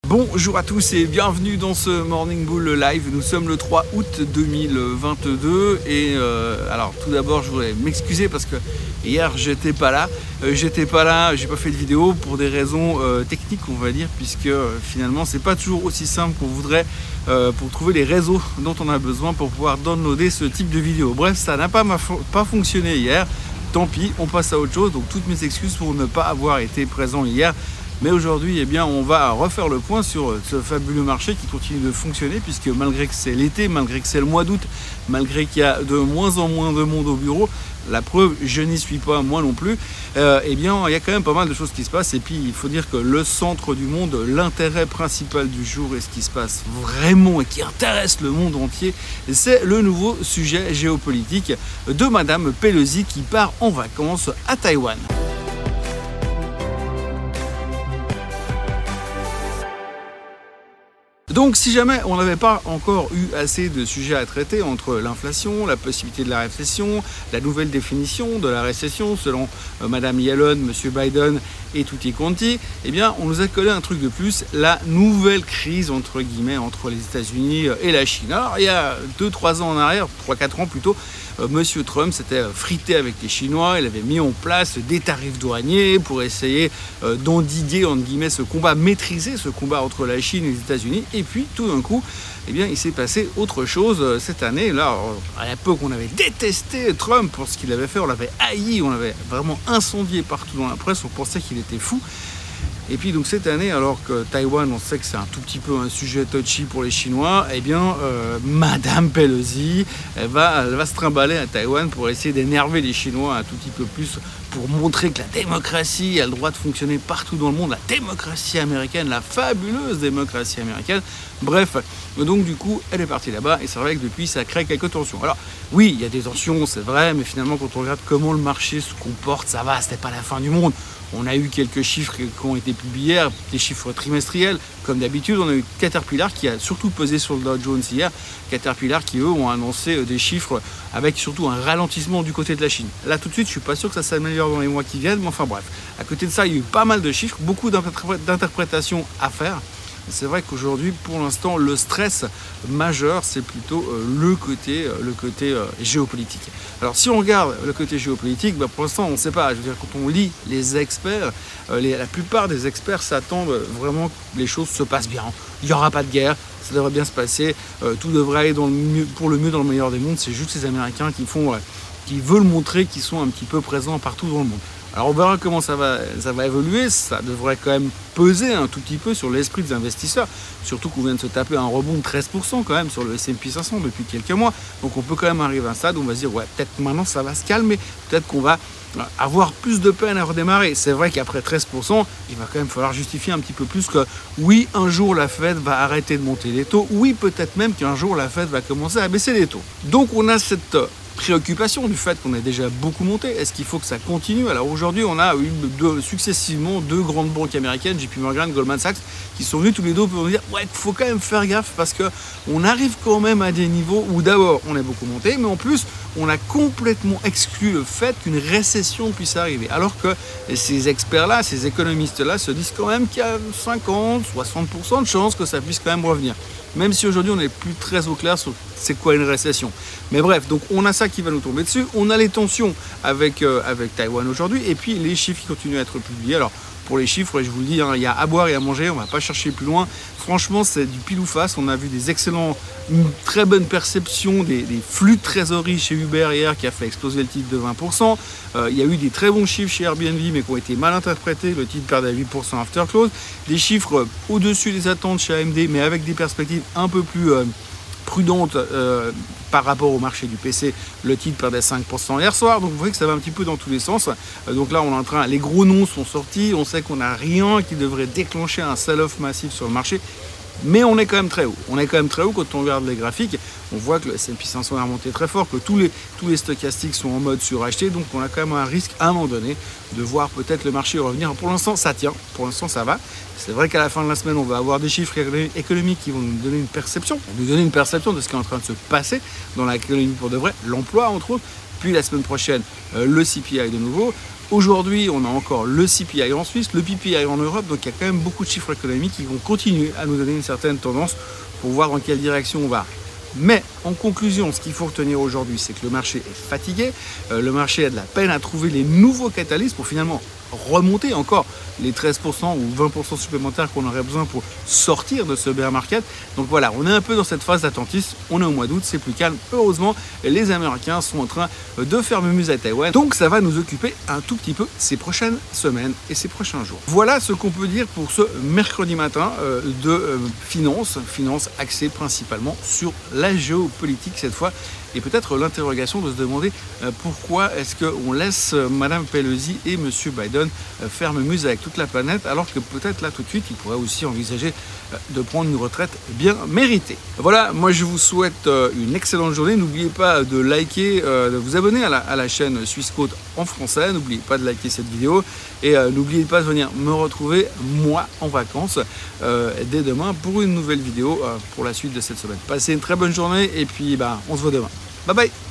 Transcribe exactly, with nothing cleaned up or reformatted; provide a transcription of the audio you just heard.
Bonjour à tous et bienvenue dans ce Morning Bull Live. Nous sommes le trois août deux mille vingt-deux et euh, alors tout d'abord je voudrais m'excuser parce que hier j'étais pas là, euh, j'étais pas là, j'ai pas fait de vidéo pour des raisons euh, techniques on va dire, puisque euh, finalement c'est pas toujours aussi simple qu'on voudrait euh, pour trouver les réseaux dont on a besoin pour pouvoir downloader ce type de vidéo. Bref, ça n'a pas, pas fonctionné hier, tant pis, on passe à autre chose, donc toutes mes excuses pour ne pas avoir été présent hier. Mais aujourd'hui, eh bien, on va refaire le point sur ce fabuleux marché qui continue de fonctionner, puisque malgré que c'est l'été, malgré que c'est le mois d'août, malgré qu'il y a de moins en moins de monde au bureau, la preuve, je n'y suis pas, moi non plus, euh, eh bien, il y a quand même pas mal de choses qui se passent. Et puis, il faut dire que le centre du monde, l'intérêt principal du jour et ce qui se passe vraiment et qui intéresse le monde entier, c'est le nouveau sujet géopolitique de Madame Pelosi qui part en vacances à Taïwan. Donc si jamais on n'avait pas encore eu assez de sujets à traiter entre l'inflation, la possibilité de la récession, la nouvelle définition de la récession selon euh, Madame Yellen, Monsieur Biden et tutti quanti, eh bien on nous a collé un truc de plus, la nouvelle crise entre guillemets entre les États-Unis et la Chine. Alors il y a deux trois ans en arrière, trois quatre ans plutôt, euh, Monsieur Trump s'était frité avec les Chinois, il avait mis en place des tarifs douaniers pour essayer euh, d'endiguer entre guillemets ce combat, maîtriser ce combat entre la Chine et les États-Unis. Et puis tout d'un coup, eh bien, il s'est passé autre chose cette année. Là, à l'époque, on avait détesté Trump pour ce qu'il avait fait, on l'avait haï, on l'avait vraiment incendié partout dans la presse, on pensait qu'il était fou. Et puis donc cette année, alors que Taïwan, on sait que c'est un tout petit peu un sujet touchy pour les Chinois, eh bien, euh, Madame Pelosi, elle va, elle va se trimballer à Taïwan pour essayer d'énerver les Chinois un tout petit peu plus, pour montrer que la démocratie a le droit de fonctionner partout dans le monde, la démocratie américaine, la fabuleuse démocratie américaine. Bref, donc du coup, elle est partie là-bas et c'est vrai que depuis, ça crée quelques tensions. Alors oui, il y a des tensions, c'est vrai, mais finalement, quand on regarde comment le marché se comporte, ça va, c'était pas la fin du monde. On a eu quelques chiffres qui ont été publiés hier, des chiffres trimestriels. Comme d'habitude, on a eu Caterpillar qui a surtout pesé sur le Dow Jones hier. Caterpillar qui, eux, ont annoncé des chiffres avec surtout un ralentissement du côté de la Chine. Là, tout de suite, je ne suis pas sûr que ça s'améliore dans les mois qui viennent, mais enfin bref. À côté de ça, il y a eu pas mal de chiffres, beaucoup d'interprétations à faire. C'est vrai qu'aujourd'hui, pour l'instant, le stress majeur, c'est plutôt euh, le côté, euh, le côté euh, géopolitique. Alors, si on regarde le côté géopolitique, bah, pour l'instant, on ne sait pas. Je veux dire, quand on lit les experts, euh, les, la plupart des experts s'attendent vraiment que les choses se passent bien. Il n'y aura pas de guerre, ça devrait bien se passer. Euh, tout devrait aller dans le mieux, pour le mieux dans le meilleur des mondes. C'est juste les Américains qui font, euh, qui veulent montrer qu'ils sont un petit peu présents partout dans le monde. Alors on verra comment ça va, ça va évoluer, ça devrait quand même peser un tout petit peu sur l'esprit des investisseurs, surtout qu'on vient de se taper un rebond de treize pour cent quand même sur le S and P cinq cents depuis quelques mois, donc on peut quand même arriver à un stade où on va se dire ouais, peut-être maintenant ça va se calmer, peut-être qu'on va avoir plus de peine à redémarrer. C'est vrai qu'après treize pour cent, il va quand même falloir justifier un petit peu plus que oui, un jour la Fed va arrêter de monter les taux, oui, peut-être même qu'un jour la Fed va commencer à baisser les taux. Donc on a cette préoccupation du fait qu'on a déjà beaucoup monté. Est-ce qu'il faut que ça continue? Alors aujourd'hui, on a eu deux, successivement deux grandes banques américaines, J P Morgan, Goldman Sachs, qui sont venus tous les deux pour nous dire ouais, il faut quand même faire gaffe parce que on arrive quand même à des niveaux où d'abord on a beaucoup monté, mais en plus on a complètement exclu le fait qu'une récession puisse arriver. Alors que ces experts-là, ces économistes-là se disent quand même qu'il y a cinquante à soixante pour cent de chances que ça puisse quand même revenir. Même si aujourd'hui on n'est plus très au clair sur c'est quoi une récession. Mais bref, donc on a ça qui va nous tomber dessus. On a les tensions avec, euh, avec Taïwan aujourd'hui et puis les chiffres qui continuent à être publiés. Alors pour les chiffres, je vous le dis, hein, il y a à boire et à manger, on ne va pas chercher plus loin. Franchement, c'est du pile ou face. On a vu des excellents, une très bonne perception des, des flux de trésorerie chez Uber hier qui a fait exploser le titre de vingt pour cent. Euh, il y a eu des très bons chiffres chez Airbnb mais qui ont été mal interprétés. Le titre perd à huit pour cent after close. Des chiffres au-dessus des attentes chez A M D mais avec des perspectives un peu plus euh, prudentes euh, par rapport au marché du P C. Le titre perdait cinq pour cent hier soir, donc vous voyez que ça va un petit peu dans tous les sens. Euh, donc là on est en train, les gros noms sont sortis, on sait qu'on n'a rien qui devrait déclencher un sell-off massif sur le marché. Mais on est quand même très haut. On est quand même très haut quand on regarde les graphiques. On voit que le S and P cinq cents a remonté très fort, que tous les, tous les stochastiques sont en mode suracheté. Donc on a quand même un risque à un moment donné de voir peut-être le marché revenir. Pour l'instant, ça tient. Pour l'instant, ça va. C'est vrai qu'à la fin de la semaine, on va avoir des chiffres économiques qui vont nous donner une perception. Nous donner une perception de ce qui est en train de se passer dans l'économie pour de vrai. L'emploi, entre autres. Puis la semaine prochaine, euh, le C P I de nouveau. Aujourd'hui, on a encore le C P I en Suisse, le P P I en Europe, donc il y a quand même beaucoup de chiffres économiques qui vont continuer à nous donner une certaine tendance pour voir dans quelle direction on va. Mais en conclusion, ce qu'il faut retenir aujourd'hui, c'est que le marché est fatigué, euh, le marché a de la peine à trouver les nouveaux catalystes pour finalement remonter encore les treize pour cent ou vingt pour cent supplémentaires qu'on aurait besoin pour sortir de ce bear market. Donc voilà, on est un peu dans cette phase d'attentisme, on est au mois d'août, c'est plus calme. Heureusement, les Américains sont en train de faire mumuse à Taïwan, donc ça va nous occuper un tout petit peu ces prochaines semaines et ces prochains jours. Voilà ce qu'on peut dire pour ce mercredi matin euh, de euh, finance, finance axée principalement sur la géopolitique cette fois, et peut-être l'interrogation de se demander euh, pourquoi est-ce qu'on laisse euh, Madame Pelosi et Monsieur Biden euh, faire mumuse avec toute la planète, alors que peut-être là tout de suite il pourrait aussi envisager euh, de prendre une retraite bien méritée. Voilà, moi je vous souhaite euh, une excellente journée. N'oubliez pas de liker, euh, de vous abonner à la, à la chaîne Suisse Côte en français. N'oubliez pas de liker cette vidéo et euh, n'oubliez pas de venir me retrouver moi en vacances euh, dès demain pour une nouvelle vidéo euh, pour la suite de cette semaine. Passez une très bonne journée et puis bah, on se voit demain. Bye bye.